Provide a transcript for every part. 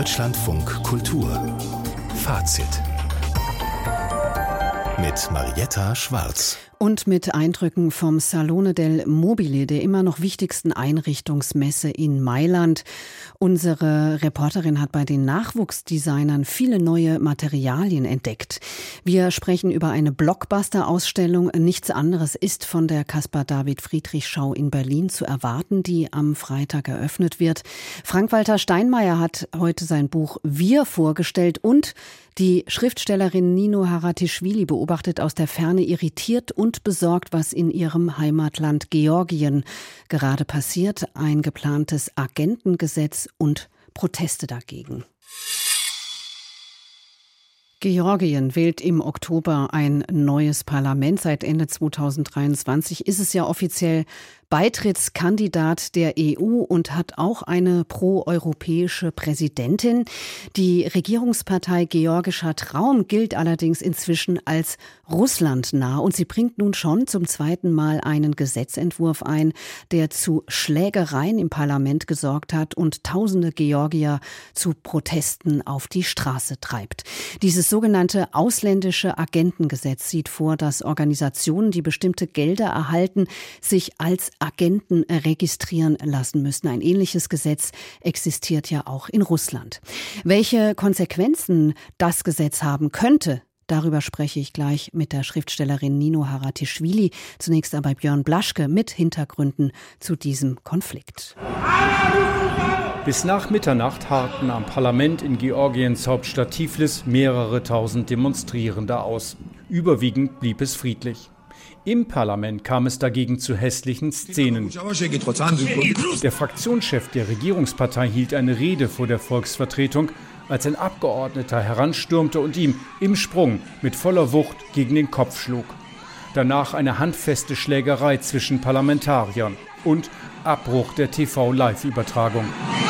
Deutschlandfunk Kultur Fazit mit Marietta Schwarz. Und mit Eindrücken vom Salone del Mobile, der immer noch wichtigsten Einrichtungsmesse in Mailand. Unsere Reporterin hat bei den Nachwuchsdesignern viele neue Materialien entdeckt. Wir sprechen über eine Blockbuster-Ausstellung. Nichts anderes ist von der Caspar-David-Friedrich-Schau in Berlin zu erwarten, die am Freitag eröffnet wird. Frank-Walter Steinmeier hat heute sein Buch Wir vorgestellt und die Schriftstellerin Nino Haratischvili beobachtet aus der Ferne irritiert und besorgt, was in ihrem Heimatland Georgien gerade passiert. Ein geplantes Agentengesetz und Proteste dagegen. Georgien wählt im Oktober ein neues Parlament. Seit Ende 2023 ist es ja offiziell Beitrittskandidat der EU und hat auch eine proeuropäische Präsidentin. Die Regierungspartei Georgischer Traum gilt allerdings inzwischen als russlandnah und sie bringt nun schon zum zweiten Mal einen Gesetzentwurf ein, der zu Schlägereien im Parlament gesorgt hat und tausende Georgier zu Protesten auf die Straße treibt. Dieses sogenannte ausländische Agentengesetz sieht vor, dass Organisationen, die bestimmte Gelder erhalten, sich als Agenten registrieren lassen müssen. Ein ähnliches Gesetz existiert ja auch in Russland. Welche Konsequenzen das Gesetz haben könnte, darüber spreche ich gleich mit der Schriftstellerin Nino Haratischvili. Zunächst aber Björn Blaschke mit Hintergründen zu diesem Konflikt. Bis nach Mitternacht harrten am Parlament in Georgiens Hauptstadt Tiflis mehrere tausend Demonstrierende aus. Überwiegend blieb es friedlich. Im Parlament kam es dagegen zu hässlichen Szenen. Der Fraktionschef der Regierungspartei hielt eine Rede vor der Volksvertretung, als ein Abgeordneter heranstürmte und ihm im Sprung mit voller Wucht gegen den Kopf schlug. Danach eine handfeste Schlägerei zwischen Parlamentariern und Abbruch der TV-Live-Übertragung.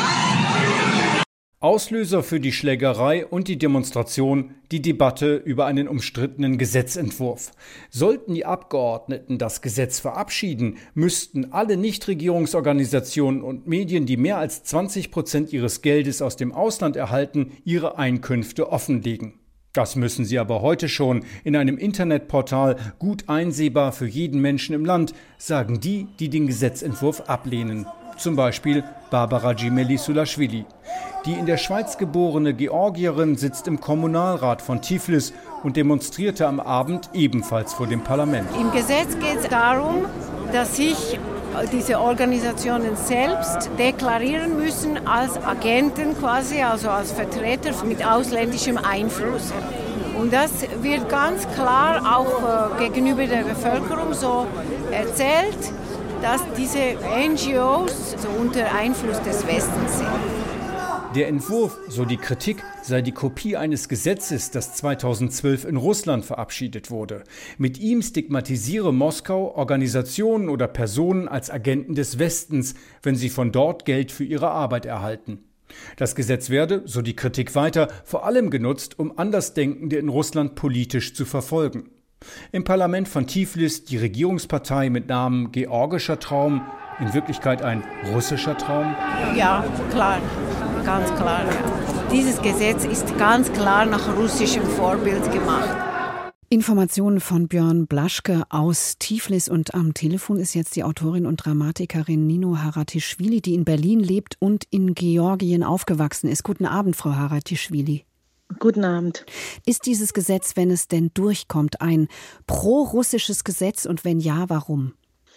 Auslöser für die Schlägerei und die Demonstration die Debatte über einen umstrittenen Gesetzentwurf. Sollten die Abgeordneten das Gesetz verabschieden, müssten alle Nichtregierungsorganisationen und Medien, die mehr als 20% ihres Geldes aus dem Ausland erhalten, ihre Einkünfte offenlegen. Das müssen sie aber heute schon in einem Internetportal gut einsehbar für jeden Menschen im Land, sagen die, die den Gesetzentwurf ablehnen. Zum Beispiel Barbara Gimelisulaschwili. Die in der Schweiz geborene Georgierin sitzt im Kommunalrat von Tiflis und demonstrierte am Abend ebenfalls vor dem Parlament. Im Gesetz geht es darum, dass sich diese Organisationen selbst deklarieren müssen als Agenten quasi, also als Vertreter mit ausländischem Einfluss. Und das wird ganz klar auch gegenüber der Bevölkerung so erzählt, dass diese NGOs so unter Einfluss des Westens sind. Der Entwurf, so die Kritik, sei die Kopie eines Gesetzes, das 2012 in Russland verabschiedet wurde. Mit ihm stigmatisiere Moskau Organisationen oder Personen als Agenten des Westens, wenn sie von dort Geld für ihre Arbeit erhalten. Das Gesetz werde, so die Kritik weiter, vor allem genutzt, um Andersdenkende in Russland politisch zu verfolgen. Im Parlament von Tiflis die Regierungspartei mit Namen Georgischer Traum, in Wirklichkeit ein russischer Traum? Ja, klar, ganz klar. Ja. Dieses Gesetz ist ganz klar nach russischem Vorbild gemacht. Informationen von Björn Blaschke aus Tiflis und am Telefon ist jetzt die Autorin und Dramatikerin Nino Haratischvili, die in Berlin lebt und in Georgien aufgewachsen ist. Guten Abend, Frau Haratischvili. Guten Abend. Ist dieses Gesetz, wenn es denn durchkommt, ein pro-russisches Gesetz und wenn ja, warum?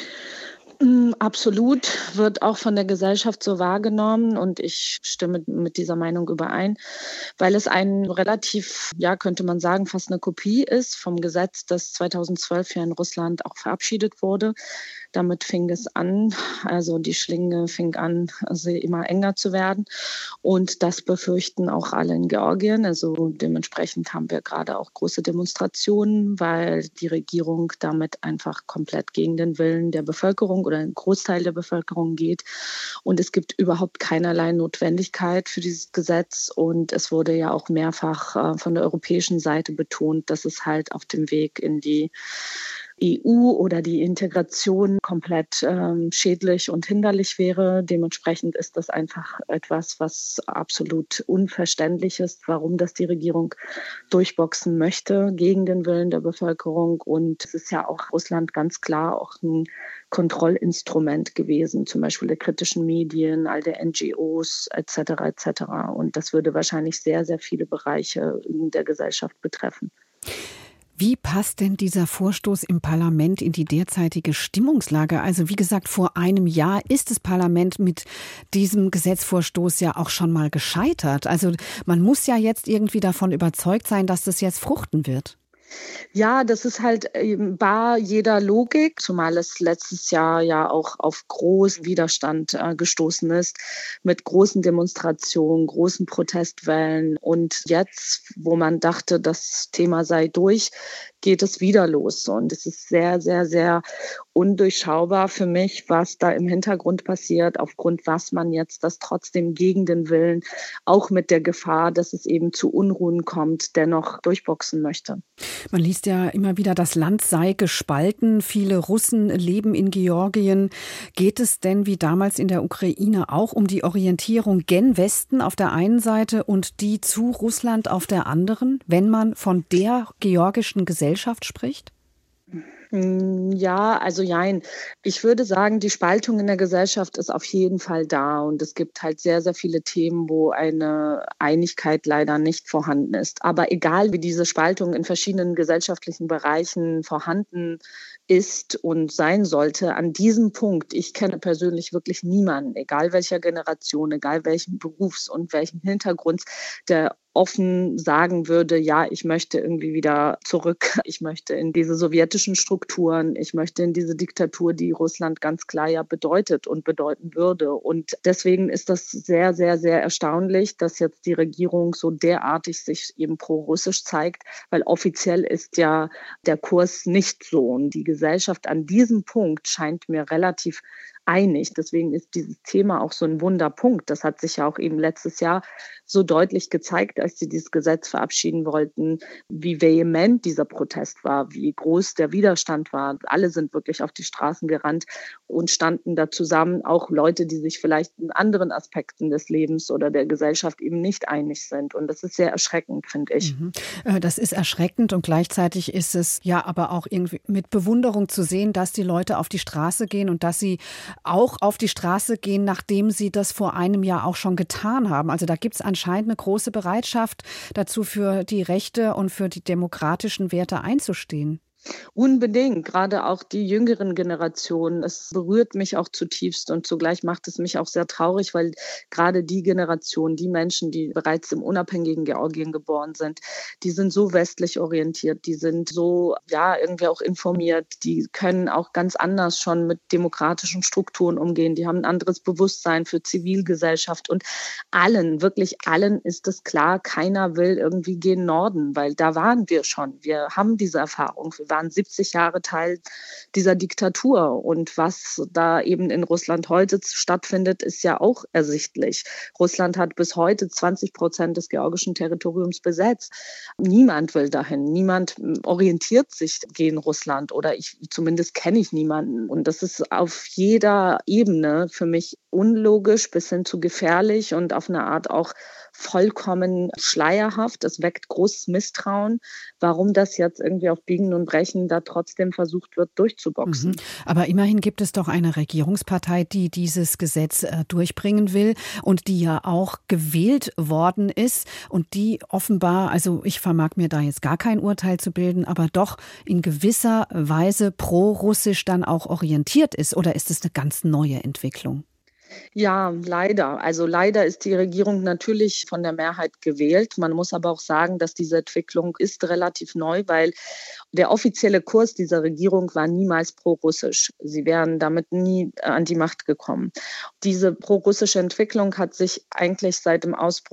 Absolut, wird auch von der Gesellschaft so wahrgenommen und ich stimme mit dieser Meinung überein, weil es ein relativ, ja könnte man sagen, fast eine Kopie ist vom Gesetz, das 2012 hier in Russland auch verabschiedet wurde. Damit fing es an, also die Schlinge fing an, also immer enger zu werden. Und das befürchten auch alle in Georgien. Also dementsprechend haben wir gerade auch große Demonstrationen, weil die Regierung damit einfach komplett gegen den Willen der Bevölkerung oder einen Großteil der Bevölkerung geht. Und es gibt überhaupt keinerlei Notwendigkeit für dieses Gesetz. Und es wurde ja auch mehrfach von der europäischen Seite betont, dass es halt auf dem Weg in die EU oder die Integration komplett schädlich und hinderlich wäre. Dementsprechend ist das einfach etwas, was absolut unverständlich ist, warum das die Regierung durchboxen möchte gegen den Willen der Bevölkerung. Und es ist ja auch Russland ganz klar auch ein Kontrollinstrument gewesen, zum Beispiel der kritischen Medien, all der NGOs etc. etc. Und das würde wahrscheinlich sehr, sehr viele Bereiche der Gesellschaft betreffen. Wie passt denn dieser Vorstoß im Parlament in die derzeitige Stimmungslage? Also wie gesagt, vor einem Jahr ist das Parlament mit diesem Gesetzvorstoß ja auch schon mal gescheitert. Also man muss ja jetzt irgendwie davon überzeugt sein, dass das jetzt fruchten wird. Ja, das ist halt bar jeder Logik, zumal es letztes Jahr ja auch auf großen Widerstand gestoßen ist, mit großen Demonstrationen, großen Protestwellen. Und jetzt, wo man dachte, das Thema sei durch, geht es wieder los. Und es ist sehr, sehr, sehr undurchschaubar für mich, was da im Hintergrund passiert, aufgrund was man jetzt das trotzdem gegen den Willen, auch mit der Gefahr, dass es eben zu Unruhen kommt, dennoch durchboxen möchte. Man liest ja immer wieder, das Land sei gespalten. Viele Russen leben in Georgien. Geht es denn wie damals in der Ukraine auch um die Orientierung gen Westen auf der einen Seite und die zu Russland auf der anderen, wenn man von der georgischen Gesellschaft spricht? Ja, also jein. Ich würde sagen, die Spaltung in der Gesellschaft ist auf jeden Fall da und es gibt halt sehr, sehr viele Themen, wo eine Einigkeit leider nicht vorhanden ist. Aber egal, wie diese Spaltung in verschiedenen gesellschaftlichen Bereichen vorhanden ist und sein sollte, an diesem Punkt, ich kenne persönlich wirklich niemanden, egal welcher Generation, egal welchen Berufs- und welchen Hintergrund, der offen sagen würde, ja, ich möchte irgendwie wieder zurück, ich möchte in diese sowjetischen Strukturen, ich möchte in diese Diktatur, die Russland ganz klar ja bedeutet und bedeuten würde. Und deswegen ist das sehr, sehr, sehr erstaunlich, dass jetzt die Regierung so derartig sich eben pro-russisch zeigt, weil offiziell ist ja der Kurs nicht so. Und die Gesellschaft an diesem Punkt scheint mir relativ einig. Deswegen ist dieses Thema auch so ein Wunderpunkt. Das hat sich ja auch eben letztes Jahr so deutlich gezeigt, als sie dieses Gesetz verabschieden wollten, wie vehement dieser Protest war, wie groß der Widerstand war. Alle sind wirklich auf die Straßen gerannt und standen da zusammen, auch Leute, die sich vielleicht in anderen Aspekten des Lebens oder der Gesellschaft eben nicht einig sind. Und das ist sehr erschreckend, finde ich. Das ist erschreckend und gleichzeitig ist es ja aber auch irgendwie mit Bewunderung zu sehen, dass die Leute auf die Straße gehen und dass sie auch auf die Straße gehen, nachdem sie das vor einem Jahr auch schon getan haben. Also da gibt es anscheinend eine große Bereitschaft dazu, für die Rechte und für die demokratischen Werte einzustehen. Unbedingt, gerade auch die jüngeren Generationen. Es berührt mich auch zutiefst und zugleich macht es mich auch sehr traurig, weil gerade die Generation, die Menschen, die bereits im unabhängigen Georgien geboren sind, die sind so westlich orientiert, die sind so, ja, irgendwie auch informiert, die können auch ganz anders schon mit demokratischen Strukturen umgehen, die haben ein anderes Bewusstsein für Zivilgesellschaft und allen, wirklich allen ist es klar, keiner will irgendwie gen Norden, weil da waren wir schon. Wir haben diese Erfahrung. Wir waren 70 Jahre Teil dieser Diktatur. Und was da eben in Russland heute stattfindet, ist ja auch ersichtlich. Russland hat bis heute 20% des georgischen Territoriums besetzt. Niemand will dahin. Niemand orientiert sich gegen Russland oder zumindest kenne ich niemanden. Und das ist auf jeder Ebene für mich unlogisch bis hin zu gefährlich und auf eine Art auch vollkommen schleierhaft. Es weckt großes Misstrauen, warum das jetzt irgendwie auf Biegen und Brechen da trotzdem versucht wird, durchzuboxen. Aber immerhin gibt es doch eine Regierungspartei, die dieses Gesetz durchbringen will und die ja auch gewählt worden ist und die offenbar, also ich vermag mir da jetzt gar kein Urteil zu bilden, aber doch in gewisser Weise pro-russisch dann auch orientiert ist. Oder ist es eine ganz neue Entwicklung? Ja, leider. Also leider ist die Regierung natürlich von der Mehrheit gewählt. Man muss aber auch sagen, dass diese Entwicklung ist relativ neu, weil der offizielle Kurs dieser Regierung war niemals pro-russisch. Sie wären damit nie an die Macht gekommen. Diese pro-russische Entwicklung hat sich eigentlich seit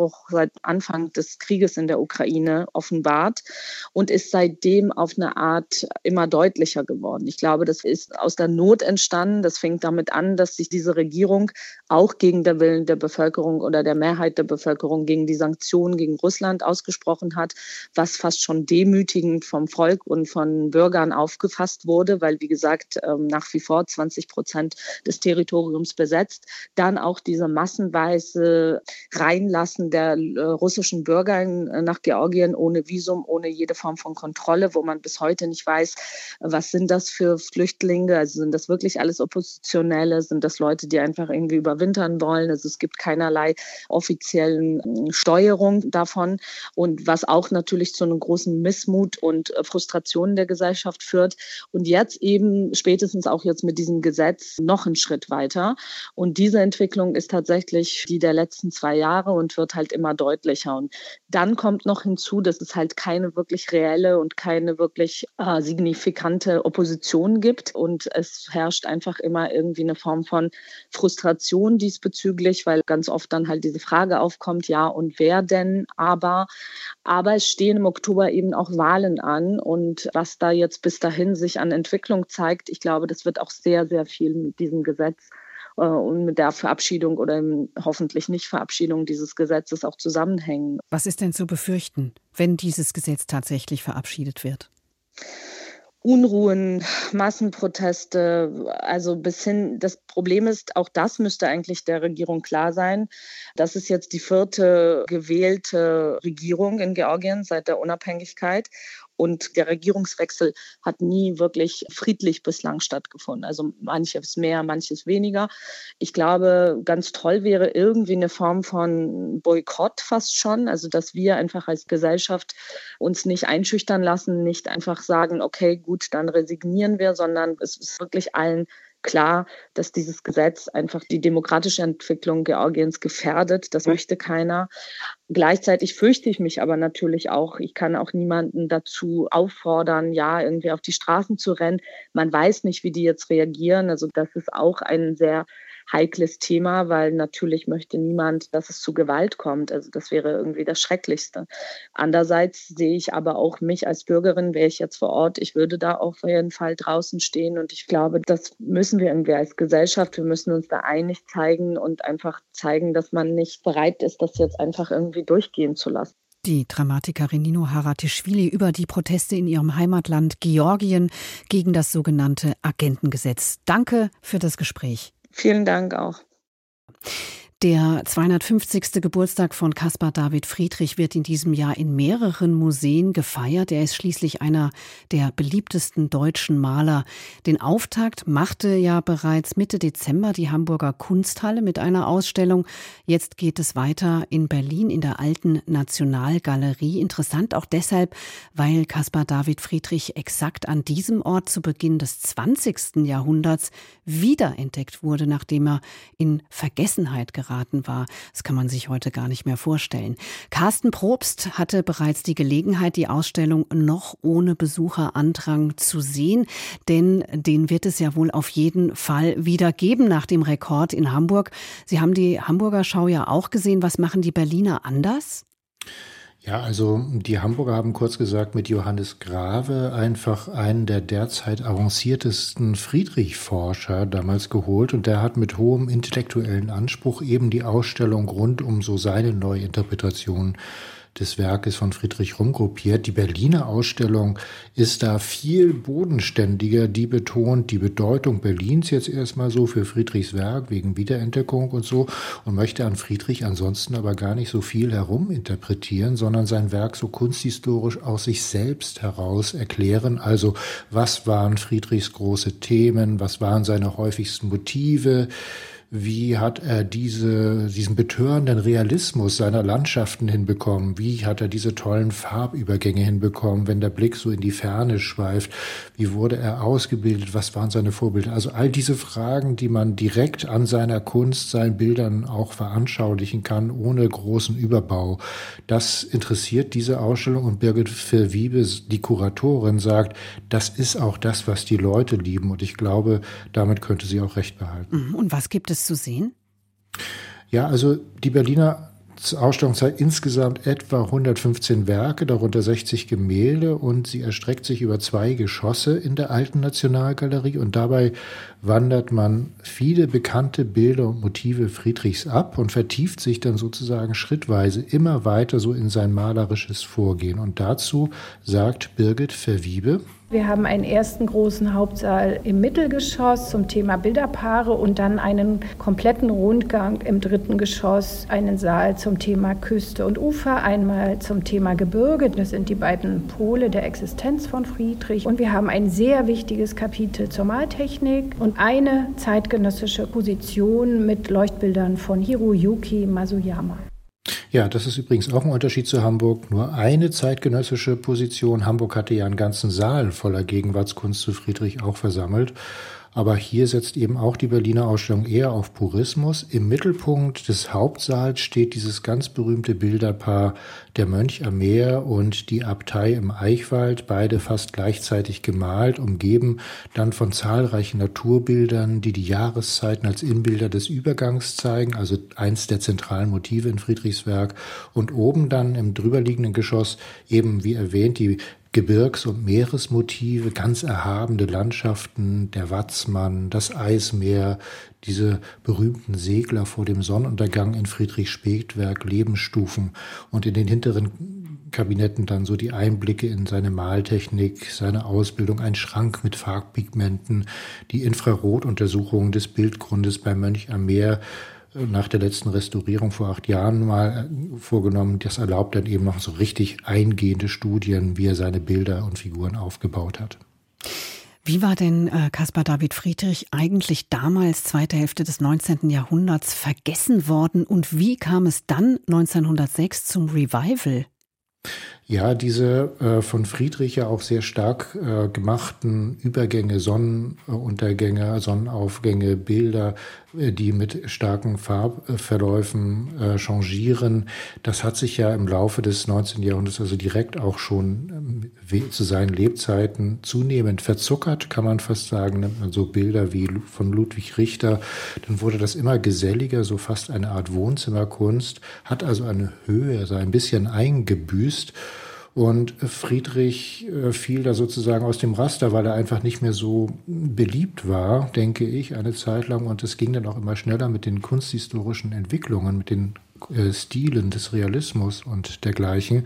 Anfang des Krieges in der Ukraine offenbart und ist seitdem auf eine Art immer deutlicher geworden. Ich glaube, das ist aus der Not entstanden. Das fängt damit an, dass sich diese Regierung auch gegen den Willen der Bevölkerung oder der Mehrheit der Bevölkerung gegen die Sanktionen gegen Russland ausgesprochen hat, was fast schon demütigend vom Volk und von Bürgern aufgefasst wurde, weil, wie gesagt, nach wie vor 20% des Territoriums besetzt. Dann auch diese massenweise Reinlassen der russischen Bürger nach Georgien ohne Visum, ohne jede Form von Kontrolle, wo man bis heute nicht weiß, was sind das für Flüchtlinge, also sind das wirklich alles Oppositionelle, sind das Leute, die einfach irgendwie überwintern wollen, also es gibt keinerlei offiziellen Steuerung davon und was auch natürlich zu einem großen Missmut und Frustration der Gesellschaft führt und jetzt eben spätestens auch jetzt mit diesem Gesetz noch einen Schritt weiter und diese Entwicklung ist tatsächlich die der letzten 2 Jahre und wird halt immer deutlicher und dann kommt noch hinzu, dass es halt keine wirklich reelle und keine wirklich signifikante Opposition gibt und es herrscht einfach immer irgendwie eine Form von Frustration diesbezüglich, weil ganz oft dann halt diese Frage aufkommt, ja und wer denn, aber es stehen im Oktober eben auch Wahlen an und was da jetzt bis dahin sich an Entwicklung zeigt, ich glaube, das wird auch sehr, sehr viel mit diesem Gesetz und mit der Verabschiedung oder hoffentlich nicht Verabschiedung dieses Gesetzes auch zusammenhängen. Was ist denn zu befürchten, wenn dieses Gesetz tatsächlich verabschiedet wird? Unruhen, Massenproteste, also bis hin, das Problem ist, auch das müsste eigentlich der Regierung klar sein. Das ist jetzt die 4. gewählte Regierung in Georgien seit der Unabhängigkeit. Und der Regierungswechsel hat nie wirklich friedlich bislang stattgefunden. Also manches mehr, manches weniger. Ich glaube, ganz toll wäre irgendwie eine Form von Boykott fast schon. Also dass wir einfach als Gesellschaft uns nicht einschüchtern lassen, nicht einfach sagen, okay, gut, dann resignieren wir, sondern es ist wirklich allen klar, dass dieses Gesetz einfach die demokratische Entwicklung Georgiens gefährdet. Das möchte keiner. Gleichzeitig fürchte ich mich aber natürlich auch, ich kann auch niemanden dazu auffordern, ja, irgendwie auf die Straßen zu rennen. Man weiß nicht, wie die jetzt reagieren. Also das ist auch ein sehr heikles Thema, weil natürlich möchte niemand, dass es zu Gewalt kommt. Also das wäre irgendwie das Schrecklichste. Andererseits sehe ich aber auch mich als Bürgerin, wäre ich jetzt vor Ort, ich würde da auf jeden Fall draußen stehen und ich glaube, das müssen wir irgendwie als Gesellschaft, wir müssen uns da einig zeigen und einfach zeigen, dass man nicht bereit ist, das jetzt einfach irgendwie durchgehen zu lassen. Die Dramatikerin Nino Haratischvili über die Proteste in ihrem Heimatland Georgien gegen das sogenannte Agentengesetz. Danke für das Gespräch. Vielen Dank auch. Der 250. Geburtstag von Caspar David Friedrich wird in diesem Jahr in mehreren Museen gefeiert. Er ist schließlich einer der beliebtesten deutschen Maler. Den Auftakt machte ja bereits Mitte Dezember die Hamburger Kunsthalle mit einer Ausstellung. Jetzt geht es weiter in Berlin in der Alten Nationalgalerie. Interessant auch deshalb, weil Caspar David Friedrich exakt an diesem Ort zu Beginn des 20. Jahrhunderts wiederentdeckt wurde, nachdem er in Vergessenheit geraten war. Das kann man sich heute gar nicht mehr vorstellen. Carsten Probst hatte bereits die Gelegenheit, die Ausstellung noch ohne Besucherandrang zu sehen, denn den wird es ja wohl auf jeden Fall wieder geben nach dem Rekord in Hamburg. Sie haben die Hamburger Schau ja auch gesehen. Was machen die Berliner anders? Ja, also die Hamburger haben kurz gesagt mit Johannes Grave einfach einen der derzeit avanciertesten Friedrich-Forscher damals geholt und der hat mit hohem intellektuellen Anspruch eben die Ausstellung rund um so seine Neuinterpretation des Werkes von Friedrich rumgruppiert. Die Berliner Ausstellung ist da viel bodenständiger. Die betont die Bedeutung Berlins jetzt erstmal so für Friedrichs Werk wegen Wiederentdeckung und so und möchte an Friedrich ansonsten aber gar nicht so viel heruminterpretieren, sondern sein Werk so kunsthistorisch aus sich selbst heraus erklären. Also was waren Friedrichs große Themen? Was waren seine häufigsten Motive? Wie hat er diesen betörenden Realismus seiner Landschaften hinbekommen? Wie hat er diese tollen Farbübergänge hinbekommen, wenn der Blick so in die Ferne schweift? Wie wurde er ausgebildet? Was waren seine Vorbilder? Also all diese Fragen, die man direkt an seiner Kunst, seinen Bildern auch veranschaulichen kann, ohne großen Überbau. Das interessiert diese Ausstellung und Birgit Verwiebe, die Kuratorin, sagt, das ist auch das, was die Leute lieben und ich glaube, damit könnte sie auch recht behalten. Und was gibt es zu sehen? Ja, also die Berliner Die Ausstellung zeigt insgesamt etwa 115 Werke, darunter 60 Gemälde, und sie erstreckt sich über 2 Geschosse in der Alten Nationalgalerie, und dabei wandert man viele bekannte Bilder und Motive Friedrichs ab und vertieft sich dann sozusagen schrittweise immer weiter so in sein malerisches Vorgehen. Und dazu sagt Birgit Verwiebe: Wir haben einen ersten großen Hauptsaal im Mittelgeschoss zum Thema Bilderpaare und dann einen kompletten Rundgang im 3. Geschoss, einen Saal zum Thema Küste und Ufer, einmal zum Thema Gebirge. Das sind die beiden Pole der Existenz von Friedrich. Und wir haben ein sehr wichtiges Kapitel zur Maltechnik und eine zeitgenössische Position mit Leuchtbildern von Hiroyuki Masuyama. Ja, das ist übrigens auch ein Unterschied zu Hamburg. Nur eine zeitgenössische Position. Hamburg hatte ja einen ganzen Saal voller Gegenwartskunst zu Friedrich auch versammelt. Aber hier setzt eben auch die Berliner Ausstellung eher auf Purismus. Im Mittelpunkt des Hauptsaals steht dieses ganz berühmte Bilderpaar Der Mönch am Meer und die Abtei im Eichwald, beide fast gleichzeitig gemalt, umgeben dann von zahlreichen Naturbildern, die die Jahreszeiten als Inbilder des Übergangs zeigen, also eins der zentralen Motive in Friedrichs Werk. Und oben dann im drüberliegenden Geschoss eben, wie erwähnt, die Gebirgs- und Meeresmotive, ganz erhabene Landschaften, der Watzmann, das Eismeer, diese berühmten Segler vor dem Sonnenuntergang in Friedrichs Spätwerk, Lebensstufen, und in den hinteren Kabinetten dann so die Einblicke in seine Maltechnik, seine Ausbildung, ein Schrank mit Farbpigmenten, die Infrarotuntersuchungen des Bildgrundes beim Mönch am Meer, nach der letzten Restaurierung vor 8 Jahren mal vorgenommen. Das erlaubt dann eben noch so richtig eingehende Studien, wie er seine Bilder und Figuren aufgebaut hat. Wie war denn Caspar David Friedrich eigentlich damals, zweite Hälfte des 19. Jahrhunderts, vergessen worden, und wie kam es dann 1906 zum Revival? Ja, diese von Friedrich ja auch sehr stark gemachten Übergänge, Sonnenuntergänge, Sonnenaufgänge, Bilder, die mit starken Farbverläufen changieren, das hat sich ja im Laufe des 19. Jahrhunderts also direkt auch schon zu seinen Lebzeiten zunehmend verzuckert, kann man fast sagen. Nimmt man so Bilder wie von Ludwig Richter, dann wurde das immer geselliger, so fast eine Art Wohnzimmerkunst, hat also eine Höhe, so ein bisschen eingebüßt. Und Friedrich fiel da sozusagen aus dem Raster, weil er einfach nicht mehr so beliebt war, denke ich, eine Zeit lang. Und es ging dann auch immer schneller mit den kunsthistorischen Entwicklungen, mit den Stilen des Realismus und dergleichen.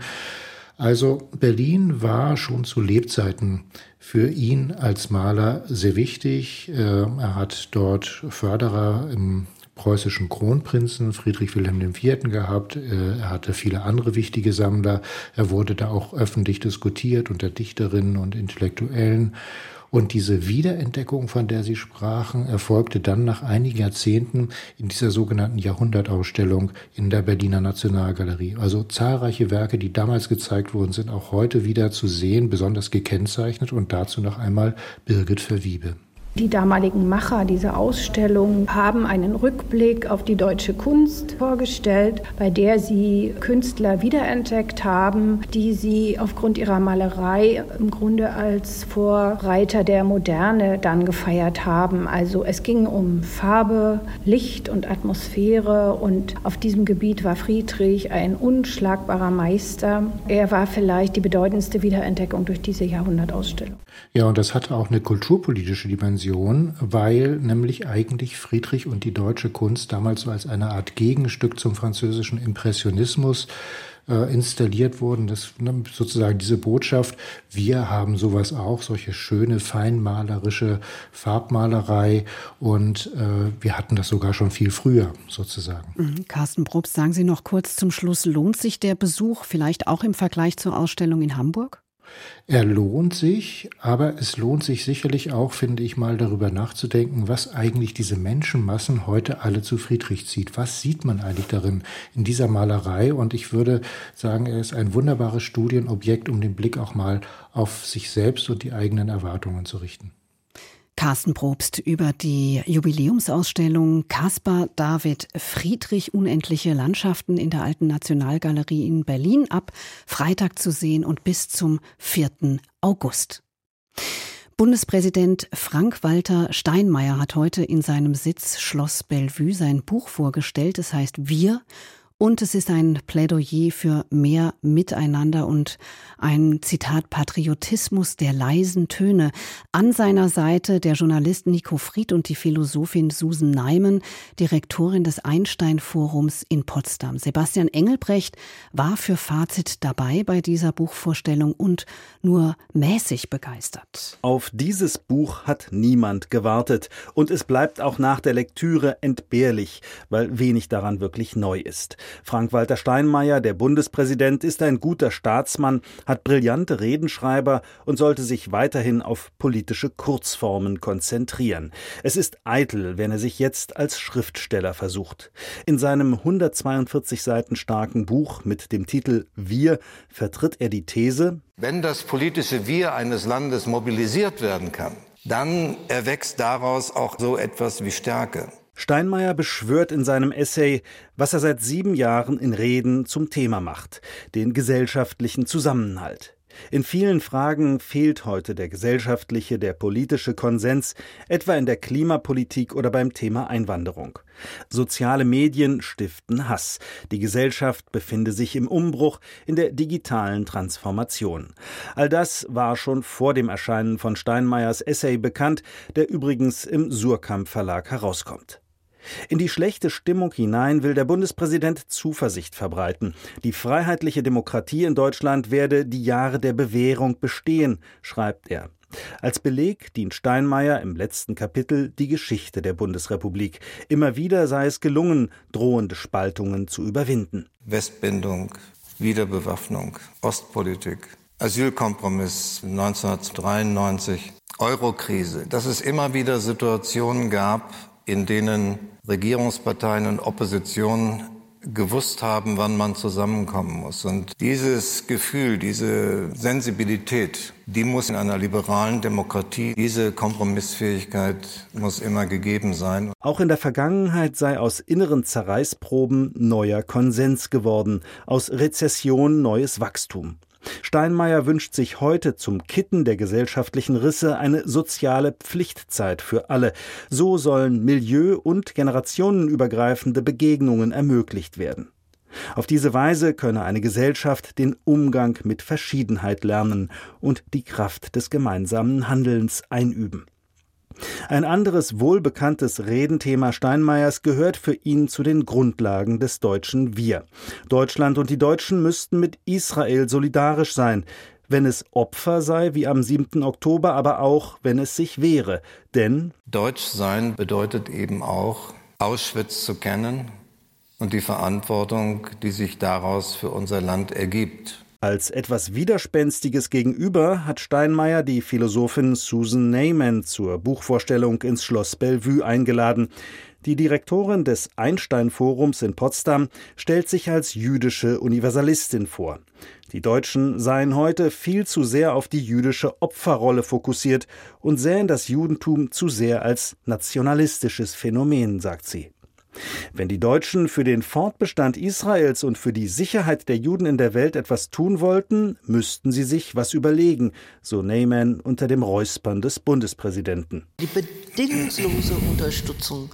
Also Berlin war schon zu Lebzeiten für ihn als Maler sehr wichtig. Er hat dort Förderer im preußischen Kronprinzen Friedrich Wilhelm IV. Gehabt. Er hatte viele andere wichtige Sammler. Er wurde da auch öffentlich diskutiert unter Dichterinnen und Intellektuellen. Und diese Wiederentdeckung, von der Sie sprachen, erfolgte dann nach einigen Jahrzehnten in dieser sogenannten Jahrhundertausstellung in der Berliner Nationalgalerie. Also zahlreiche Werke, die damals gezeigt wurden, sind auch heute wieder zu sehen, besonders gekennzeichnet. Und dazu noch einmal Birgit Verwiebe. Die damaligen Macher dieser Ausstellung haben einen Rückblick auf die deutsche Kunst vorgestellt, bei der sie Künstler wiederentdeckt haben, die sie aufgrund ihrer Malerei im Grunde als Vorreiter der Moderne dann gefeiert haben. Also es ging um Farbe, Licht und Atmosphäre, und auf diesem Gebiet war Friedrich ein unschlagbarer Meister. Er war vielleicht die bedeutendste Wiederentdeckung durch diese Jahrhundertausstellung. Ja, und das hatte auch eine kulturpolitische Dimension, weil nämlich eigentlich Friedrich und die deutsche Kunst damals so als eine Art Gegenstück zum französischen Impressionismus installiert wurden. Das sozusagen diese Botschaft, wir haben sowas auch, solche schöne, feinmalerische Farbmalerei, und wir hatten das sogar schon viel früher sozusagen. Carsten Probst, sagen Sie noch kurz zum Schluss, lohnt sich der Besuch vielleicht auch im Vergleich zur Ausstellung in Hamburg? Er lohnt sich, aber es lohnt sich sicherlich auch, finde ich mal, darüber nachzudenken, was eigentlich diese Menschenmassen heute alle zu Friedrich zieht. Was sieht man eigentlich darin in dieser Malerei? Und ich würde sagen, er ist ein wunderbares Studienobjekt, um den Blick auch mal auf sich selbst und die eigenen Erwartungen zu richten. Carsten Probst über die Jubiläumsausstellung Caspar David Friedrich, unendliche Landschaften in der Alten Nationalgalerie in Berlin, ab Freitag zu sehen und bis zum 4. August. Bundespräsident Frank-Walter Steinmeier hat heute in seinem Sitz Schloss Bellevue sein Buch vorgestellt. Es heißt Wir Und es ist ein Plädoyer für mehr Miteinander und ein Zitat Patriotismus der leisen Töne. An seiner Seite der Journalist Nico Fried und die Philosophin Susan Neiman, Direktorin des Einstein-Forums in Potsdam. Sebastian Engelbrecht war für Fazit dabei bei dieser Buchvorstellung und nur mäßig begeistert. Auf dieses Buch hat niemand gewartet und es bleibt auch nach der Lektüre entbehrlich, weil wenig daran wirklich neu ist. Frank-Walter Steinmeier, der Bundespräsident, ist ein guter Staatsmann, hat brillante Redenschreiber und sollte sich weiterhin auf politische Kurzformen konzentrieren. Es ist eitel, wenn er sich jetzt als Schriftsteller versucht. In seinem 142 Seiten starken Buch mit dem Titel Wir vertritt er die These: Wenn das politische Wir eines Landes mobilisiert werden kann, dann erwächst daraus auch so etwas wie Stärke. Steinmeier beschwört in seinem Essay, was er seit 7 Jahren in Reden zum Thema macht: den gesellschaftlichen Zusammenhalt. In vielen Fragen fehlt heute der gesellschaftliche, der politische Konsens, etwa in der Klimapolitik oder beim Thema Einwanderung. Soziale Medien stiften Hass. Die Gesellschaft befinde sich im Umbruch, in der digitalen Transformation. All das war schon vor dem Erscheinen von Steinmeiers Essay bekannt, der übrigens im Suhrkamp Verlag herauskommt. In die schlechte Stimmung hinein will der Bundespräsident Zuversicht verbreiten. Die freiheitliche Demokratie in Deutschland werde die Jahre der Bewährung bestehen, schreibt er. Als Beleg dient Steinmeier im letzten Kapitel die Geschichte der Bundesrepublik. Immer wieder sei es gelungen, drohende Spaltungen zu überwinden. Westbindung, Wiederbewaffnung, Ostpolitik, Asylkompromiss 1993, Eurokrise. Dass es immer wieder Situationen gab, in denen Regierungsparteien und Opposition gewusst haben, wann man zusammenkommen muss. Und dieses Gefühl, diese Sensibilität, die muss in einer liberalen Demokratie, diese Kompromissfähigkeit muss immer gegeben sein. Auch in der Vergangenheit sei aus inneren Zerreißproben neuer Konsens geworden, aus Rezession neues Wachstum. Steinmeier wünscht sich heute zum Kitten der gesellschaftlichen Risse eine soziale Pflichtzeit für alle. So sollen milieu- und generationenübergreifende Begegnungen ermöglicht werden. Auf diese Weise könne eine Gesellschaft den Umgang mit Verschiedenheit lernen und die Kraft des gemeinsamen Handelns einüben. Ein anderes wohlbekanntes Redenthema Steinmeiers gehört für ihn zu den Grundlagen des deutschen Wir. Deutschland und die Deutschen müssten mit Israel solidarisch sein, wenn es Opfer sei wie am 7. Oktober, aber auch, wenn es sich wehre. Denn Deutsch sein bedeutet eben auch, Auschwitz zu kennen und die Verantwortung, die sich daraus für unser Land ergibt. Als etwas Widerspenstiges Gegenüber hat Steinmeier die Philosophin Susan Neiman zur Buchvorstellung ins Schloss Bellevue eingeladen. Die Direktorin des Einstein-Forums in Potsdam stellt sich als jüdische Universalistin vor. Die Deutschen seien heute viel zu sehr auf die jüdische Opferrolle fokussiert und sähen das Judentum zu sehr als nationalistisches Phänomen, sagt sie. Wenn die Deutschen für den Fortbestand Israels und für die Sicherheit der Juden in der Welt etwas tun wollten, müssten sie sich was überlegen, so Neiman unter dem Räuspern des Bundespräsidenten. Die bedingungslose Unterstützung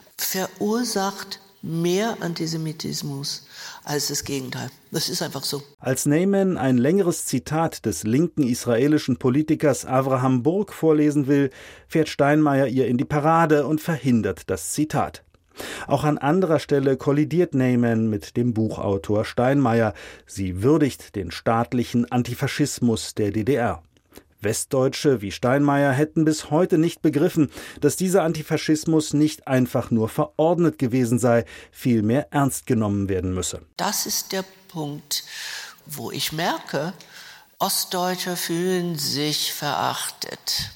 verursacht mehr Antisemitismus als das Gegenteil. Das ist einfach so. Als Neiman ein längeres Zitat des linken israelischen Politikers Avraham Burg vorlesen will, fährt Steinmeier ihr in die Parade und verhindert das Zitat. Auch an anderer Stelle kollidiert Neiman mit dem Buchautor Steinmeier. Sie würdigt den staatlichen Antifaschismus der DDR. Westdeutsche wie Steinmeier hätten bis heute nicht begriffen, dass dieser Antifaschismus nicht einfach nur verordnet gewesen sei, vielmehr ernst genommen werden müsse. Das ist der Punkt, wo ich merke, Ostdeutsche fühlen sich verachtet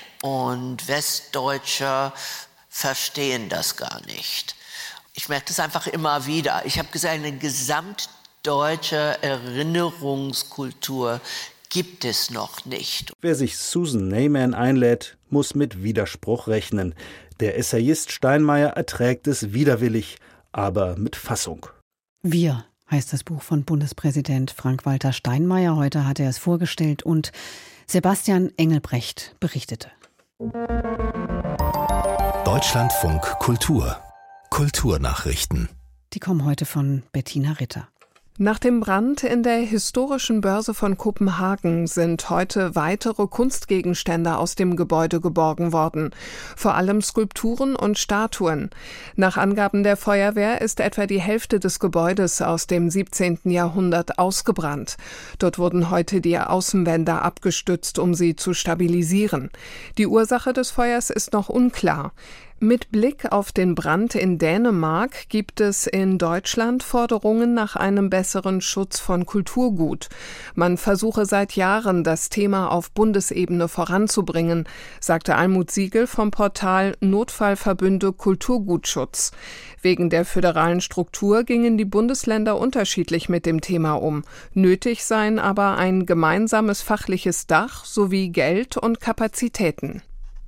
und Westdeutsche verstehen das gar nicht. Ich merke das einfach immer wieder. Ich habe gesagt, eine gesamtdeutsche Erinnerungskultur gibt es noch nicht. Wer sich Susan Neiman einlädt, muss mit Widerspruch rechnen. Der Essayist Steinmeier erträgt es widerwillig, aber mit Fassung. Wir heißt das Buch von Bundespräsident Frank-Walter Steinmeier. Heute hat er es vorgestellt und Sebastian Engelbrecht berichtete. Deutschlandfunk Kultur. Kulturnachrichten. Die kommen heute von Bettina Ritter. Nach dem Brand in der historischen Börse von Kopenhagen sind heute weitere Kunstgegenstände aus dem Gebäude geborgen worden. Vor allem Skulpturen und Statuen. Nach Angaben der Feuerwehr ist etwa die Hälfte des Gebäudes aus dem 17. Jahrhundert ausgebrannt. Dort wurden heute die Außenwände abgestützt, um sie zu stabilisieren. Die Ursache des Feuers ist noch unklar. Mit Blick auf den Brand in Dänemark gibt es in Deutschland Forderungen nach einem besseren Schutz von Kulturgut. Man versuche seit Jahren, das Thema auf Bundesebene voranzubringen, sagte Almut Siegel vom Portal Notfallverbünde Kulturgutschutz. Wegen der föderalen Struktur gingen die Bundesländer unterschiedlich mit dem Thema um. Nötig seien aber ein gemeinsames fachliches Dach sowie Geld und Kapazitäten.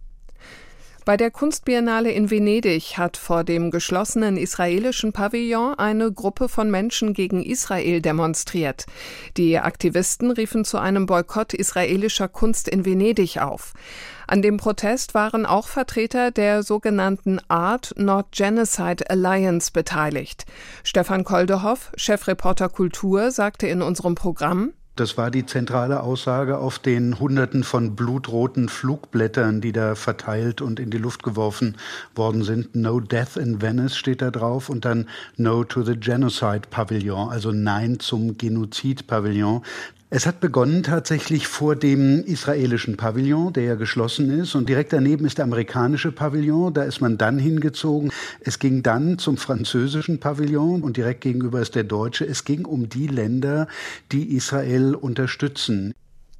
Bei der Kunstbiennale in Venedig hat vor dem geschlossenen israelischen Pavillon eine Gruppe von Menschen gegen Israel demonstriert. Die Aktivisten riefen zu einem Boykott israelischer Kunst in Venedig auf. An dem Protest waren auch Vertreter der sogenannten Art Not Genocide Alliance beteiligt. Stefan Koldehoff, Chefreporter Kultur, sagte in unserem Programm: Das war die zentrale Aussage auf den Hunderten von blutroten Flugblättern, die da verteilt und in die Luft geworfen worden sind. No Death in Venice steht da drauf und dann No to the Genocide Pavilion, also Nein zum Genozid Pavillon. Es hat begonnen tatsächlich vor dem israelischen Pavillon, der ja geschlossen ist. Und direkt daneben ist der amerikanische Pavillon. Da ist man dann hingezogen. Es ging dann zum französischen Pavillon und direkt gegenüber ist der deutsche. Es ging um die Länder, die Israel unterstützen.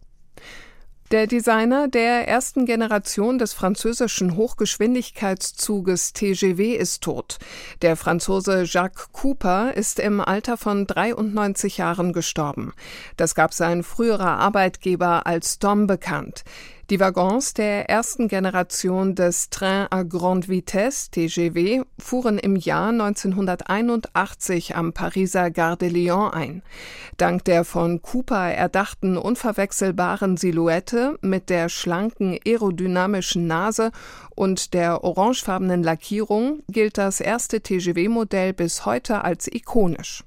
Der Designer der ersten Generation des französischen Hochgeschwindigkeitszuges TGV ist tot. Der Franzose Jacques Couper ist im Alter von 93 Jahren gestorben. Das gab sein früherer Arbeitgeber Alstom bekannt. Die Waggons der ersten Generation des Train à Grande Vitesse, TGV, fuhren im Jahr 1981 am Pariser Gare de Lyon ein. Dank der von Couper erdachten unverwechselbaren Silhouette mit der schlanken aerodynamischen Nase und der orangefarbenen Lackierung gilt das erste TGV-Modell bis heute als ikonisch.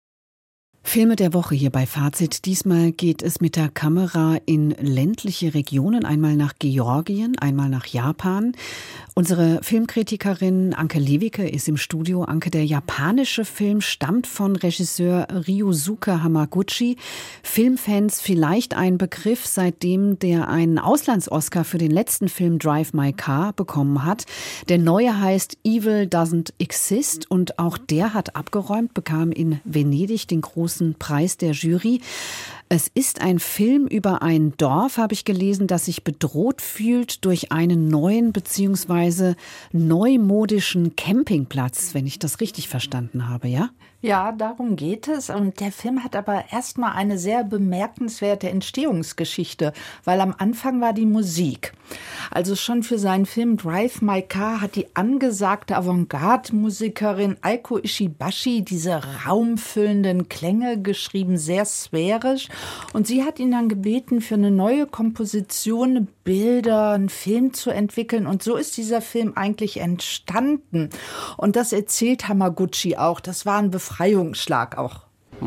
Filme der Woche hier bei Fazit. Diesmal geht es mit der Kamera in ländliche Regionen, einmal nach Georgien, einmal nach Japan. Unsere Filmkritikerin Anke Lewicke ist im Studio. Anke, der japanische Film stammt von Regisseur Ryusuke Hamaguchi. Filmfans vielleicht ein Begriff, seitdem der einen Auslands-Oscar für den letzten Film Drive My Car bekommen hat. Der neue heißt Evil Doesn't Exist und auch der hat abgeräumt, bekam in Venedig den großen Preis der Jury. Es ist ein Film über ein Dorf, habe ich gelesen, das sich bedroht fühlt durch einen neuen bzw. neumodischen Campingplatz, wenn ich das richtig verstanden habe, ja? Ja, darum geht es. Und der Film hat aber erstmal eine sehr bemerkenswerte Entstehungsgeschichte, weil am Anfang war die Musik. Also schon für seinen Film Drive My Car hat die angesagte Avantgarde-Musikerin Aiko Ishibashi diese raumfüllenden Klänge geschrieben, sehr sphärisch. Und sie hat ihn dann gebeten, für eine neue Komposition, Bilder, einen Film zu entwickeln. Und so ist dieser Film eigentlich entstanden. Und das erzählt Hamaguchi auch. Das war ein Befreiungsschlag auch.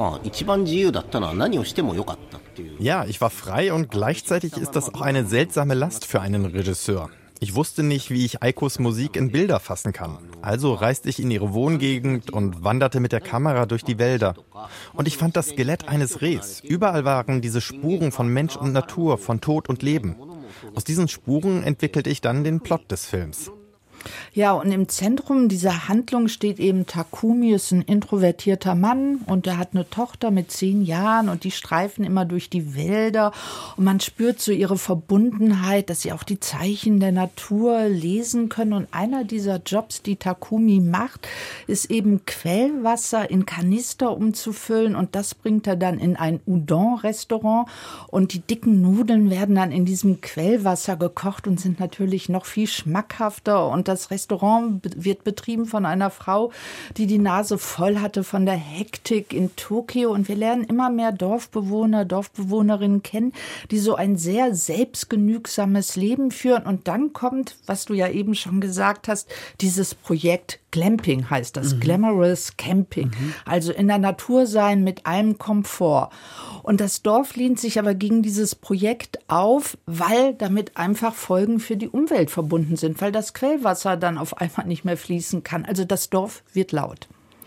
Ja, ich war frei und gleichzeitig ist das auch eine seltsame Last für einen Regisseur. Ich wusste nicht, wie ich Aikos Musik in Bilder fassen kann. Also reiste ich in ihre Wohngegend und wanderte mit der Kamera durch die Wälder. Und ich fand das Skelett eines Rehs. Überall waren diese Spuren von Mensch und Natur, von Tod und Leben. Aus diesen Spuren entwickelte ich dann den Plot des Films. Ja, und im Zentrum dieser Handlung steht eben Takumi, ist ein introvertierter Mann und der hat eine Tochter mit 10 Jahren und die streifen immer durch die Wälder und man spürt so ihre Verbundenheit, dass sie auch die Zeichen der Natur lesen können und einer dieser Jobs, die Takumi macht, ist eben Quellwasser in Kanister umzufüllen und das bringt er dann in ein Udon-Restaurant und die dicken Nudeln werden dann in diesem Quellwasser gekocht und sind natürlich noch viel schmackhafter und das Restaurant wird betrieben von einer Frau, die die Nase voll hatte von der Hektik in Tokio. Und wir lernen immer mehr Dorfbewohner, Dorfbewohnerinnen kennen, die so ein sehr selbstgenügsames Leben führen. Und dann kommt, was du ja eben schon gesagt hast, dieses Projekt Glamping heißt das, Glamorous Camping. Also in der Natur sein mit allem Komfort. Und das Dorf lehnt sich aber gegen dieses Projekt auf, weil damit einfach Folgen für die Umwelt verbunden sind, weil das Quellwasser dann auf einmal nicht mehr fließen kann. Also das Dorf wird laut.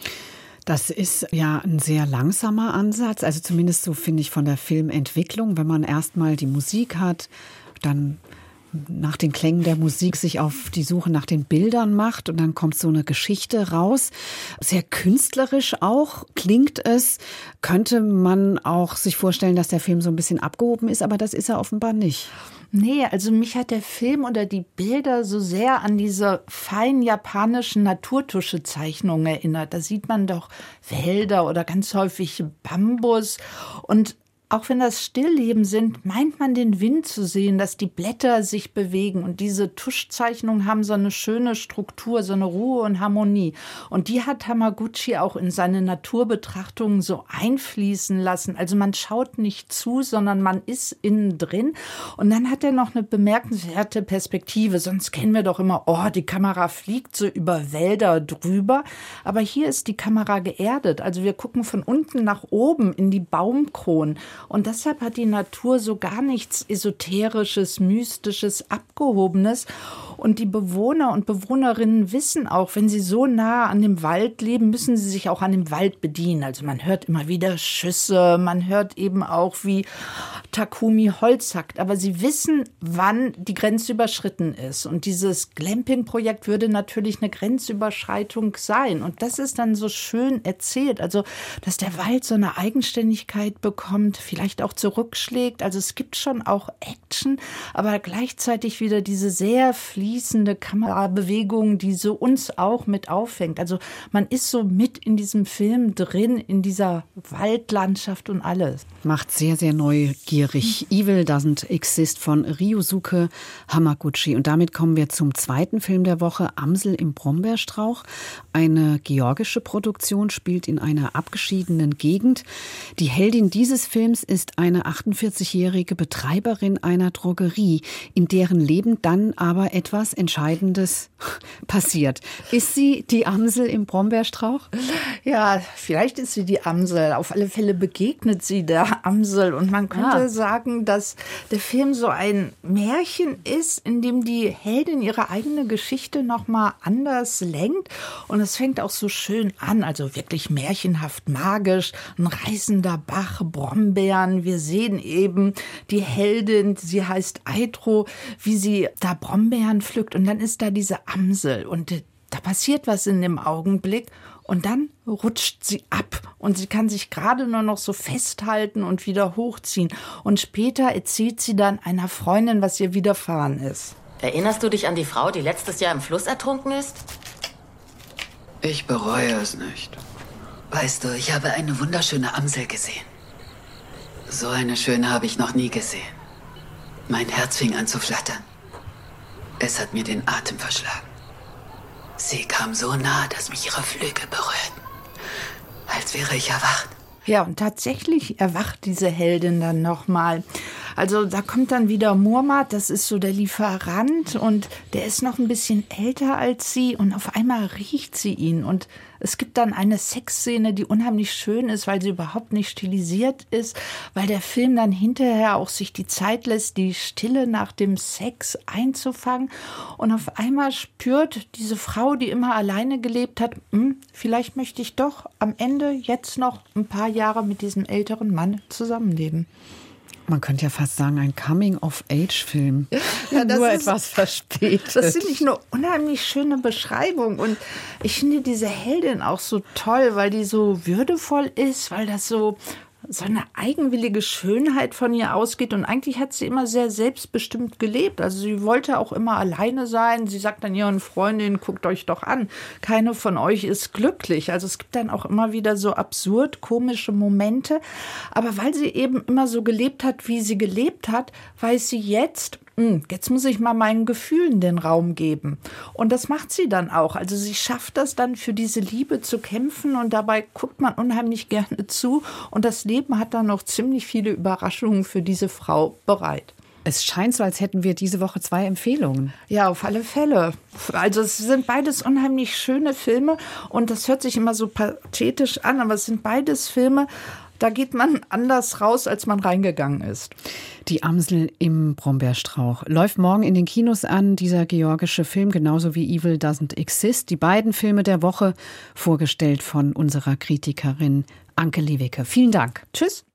Das ist ja ein sehr langsamer Ansatz, also zumindest so finde ich von der Filmentwicklung, wenn man erstmal die Musik hat, dann nach den Klängen der Musik sich auf die Suche nach den Bildern macht und dann kommt so eine Geschichte raus. Sehr künstlerisch auch klingt es. Könnte man auch sich vorstellen, dass der Film so ein bisschen abgehoben ist, aber das ist er offenbar nicht. Nee, also mich hat der Film oder die Bilder so sehr an diese feinen japanischen Naturtuschezeichnungen erinnert. Da sieht man doch Wälder oder ganz häufig Bambus. Und auch wenn das Stillleben sind, meint man den Wind zu sehen, dass die Blätter sich bewegen. Und diese Tuschzeichnungen haben so eine schöne Struktur, so eine Ruhe und Harmonie. Und die hat Hamaguchi auch in seine Naturbetrachtungen so einfließen lassen. Also man schaut nicht zu, sondern man ist innen drin. Und dann hat er noch eine bemerkenswerte Perspektive. Sonst kennen wir doch immer, die Kamera fliegt so über Wälder drüber. Aber hier ist die Kamera geerdet. Also wir gucken von unten nach oben in die Baumkronen. Und deshalb hat die Natur so gar nichts Esoterisches, Mystisches, Abgehobenes. Und die Bewohner und Bewohnerinnen wissen auch, wenn sie so nah an dem Wald leben, müssen sie sich auch an dem Wald bedienen. Also man hört immer wieder Schüsse, man hört eben auch, wie Takumi Holz hackt. Aber sie wissen, wann die Grenze überschritten ist. Und dieses Glamping-Projekt würde natürlich eine Grenzüberschreitung sein. Und das ist dann so schön erzählt. Also, dass der Wald so eine Eigenständigkeit bekommt, vielleicht auch zurückschlägt. Also es gibt schon auch Action, aber gleichzeitig wieder diese sehr fließende Kamerabewegung, die so uns auch mit auffängt. Also man ist so mit in diesem Film drin, in dieser Waldlandschaft und alles. Macht sehr, sehr neugierig. Evil Doesn't Exist von Ryusuke Hamaguchi. Und damit kommen wir zum zweiten Film der Woche, Amsel im Brombeerstrauch. Eine georgische Produktion, spielt in einer abgeschiedenen Gegend. Die Heldin dieses Films ist eine 48-jährige Betreiberin einer Drogerie, in deren Leben dann aber etwas Entscheidendes passiert. Ist sie die Amsel im Brombeerstrauch? Ja, vielleicht ist sie die Amsel. Auf alle Fälle begegnet sie der Amsel. Und man könnte sagen, dass der Film so ein Märchen ist, in dem die Heldin ihre eigene Geschichte nochmal anders lenkt. Und es fängt auch so schön an, also wirklich märchenhaft magisch. Ein reißender Bach, Brombeeren. Wir sehen eben die Heldin, sie heißt Aitro, wie sie da Brombeeren pflückt. Und dann ist da diese Amsel. Und da passiert was in dem Augenblick. Und dann rutscht sie ab und sie kann sich gerade nur noch so festhalten und wieder hochziehen. Und später erzählt sie dann einer Freundin, was ihr widerfahren ist. Erinnerst du dich an die Frau, die letztes Jahr im Fluss ertrunken ist? Ich bereue es nicht. Weißt du, ich habe eine wunderschöne Amsel gesehen. So eine schöne habe ich noch nie gesehen. Mein Herz fing an zu flattern. Es hat mir den Atem verschlagen. Sie kam so nah, dass mich ihre Flügel berührten, als wäre ich erwacht. Ja, und tatsächlich erwacht diese Heldin dann nochmal. Also da kommt dann wieder Murmat, das ist so der Lieferant und der ist noch ein bisschen älter als sie und auf einmal riecht sie ihn. Und es gibt dann eine Sexszene, die unheimlich schön ist, weil sie überhaupt nicht stilisiert ist, weil der Film dann hinterher auch sich die Zeit lässt, die Stille nach dem Sex einzufangen. Und auf einmal spürt diese Frau, die immer alleine gelebt hat, vielleicht möchte ich doch am Ende jetzt noch ein paar Jahre mit diesem älteren Mann zusammenleben. Man könnte ja fast sagen, ein Coming-of-Age-Film. Ja, nur etwas verspätet. Das finde ich eine unheimlich schöne Beschreibung. Und ich finde diese Heldin auch so toll, weil die so würdevoll ist, weil das so eine eigenwillige Schönheit von ihr ausgeht. Und eigentlich hat sie immer sehr selbstbestimmt gelebt. Also sie wollte auch immer alleine sein. Sie sagt dann ihren Freundinnen, guckt euch doch an. Keine von euch ist glücklich. Also es gibt dann auch immer wieder so absurd komische Momente. Aber weil sie eben immer so gelebt hat, wie sie gelebt hat, weiß sie jetzt muss ich mal meinen Gefühlen den Raum geben. Und das macht sie dann auch. Also sie schafft das dann, für diese Liebe zu kämpfen und dabei guckt man unheimlich gerne zu. Und das Leben hat dann noch ziemlich viele Überraschungen für diese Frau bereit. Es scheint so, als hätten wir diese Woche 2 Empfehlungen. Ja, auf alle Fälle. Also es sind beides unheimlich schöne Filme und das hört sich immer so pathetisch an, aber es sind beides Filme, da geht man anders raus, als man reingegangen ist. Die Amsel im Brombeerstrauch läuft morgen in den Kinos an, dieser georgische Film, genauso wie Evil Doesn't Exist. Die beiden Filme der Woche, vorgestellt von unserer Kritikerin Anke Lewicke. Vielen Dank. Tschüss.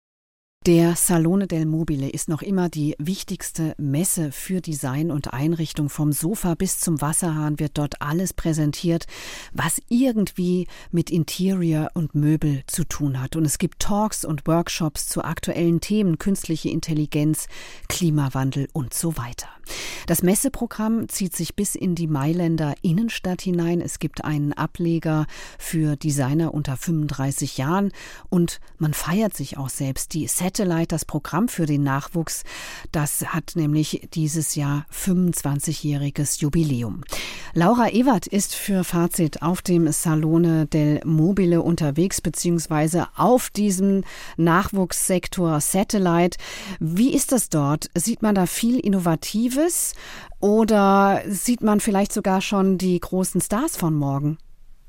Der Salone del Mobile ist noch immer die wichtigste Messe für Design und Einrichtung. Vom Sofa bis zum Wasserhahn wird dort alles präsentiert, was irgendwie mit Interior und Möbel zu tun hat. Und es gibt Talks und Workshops zu aktuellen Themen, künstliche Intelligenz, Klimawandel und so weiter. Das Messeprogramm zieht sich bis in die Mailänder Innenstadt hinein. Es gibt einen Ableger für Designer unter 35 Jahren und man feiert sich auch selbst. Die Satellite, das Programm für den Nachwuchs, das hat nämlich dieses Jahr 25-jähriges Jubiläum. Laura Ewert ist für Fazit auf dem Salone del Mobile unterwegs, beziehungsweise auf diesem Nachwuchssektor Satellite. Wie ist das dort? Sieht man da viel Innovatives oder sieht man vielleicht sogar schon die großen Stars von morgen?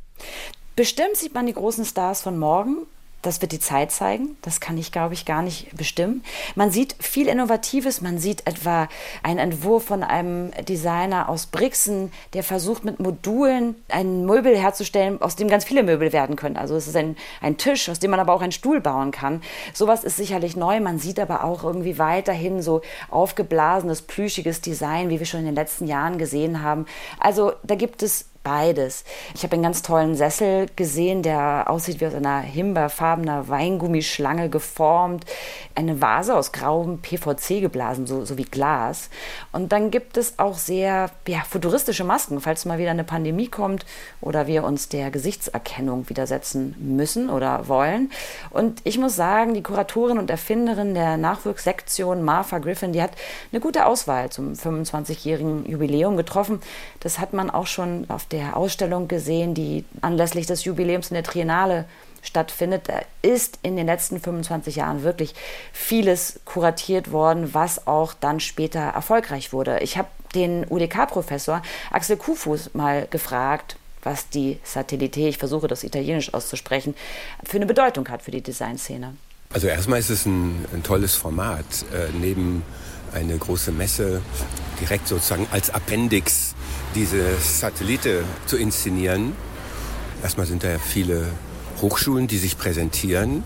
Bestimmt sieht man die großen Stars von morgen. Das wird die Zeit zeigen. Das kann ich, glaube ich, gar nicht bestimmen. Man sieht viel Innovatives. Man sieht etwa einen Entwurf von einem Designer aus Brixen, der versucht, mit Modulen ein Möbel herzustellen, aus dem ganz viele Möbel werden können. Also es ist ein Tisch, aus dem man aber auch einen Stuhl bauen kann. Sowas ist sicherlich neu. Man sieht aber auch irgendwie weiterhin so aufgeblasenes, plüschiges Design, wie wir schon in den letzten Jahren gesehen haben. Also da gibt es beides. Ich habe einen ganz tollen Sessel gesehen, der aussieht wie aus einer himbeerfarbener Weingummischlange geformt. Eine Vase aus grauem PVC geblasen, so wie Glas. Und dann gibt es auch sehr futuristische Masken, falls mal wieder eine Pandemie kommt oder wir uns der Gesichtserkennung widersetzen müssen oder wollen. Und ich muss sagen, die Kuratorin und Erfinderin der Nachwuchssektion, Martha Griffin, die hat eine gute Auswahl zum 25-jährigen Jubiläum getroffen. Das hat man auch schon auf der Ausstellung gesehen, die anlässlich des Jubiläums in der Triennale stattfindet. Da ist in den letzten 25 Jahren wirklich vieles kuratiert worden, was auch dann später erfolgreich wurde. Ich habe den UDK-Professor Axel Kuhfuß mal gefragt, was die Satellite, ich versuche das italienisch auszusprechen, für eine Bedeutung hat für die Designszene. Also erstmal ist es ein tolles Format, neben eine große Messe direkt sozusagen als Appendix diese Satellite zu inszenieren. Erstmal sind da ja viele Hochschulen, die sich präsentieren,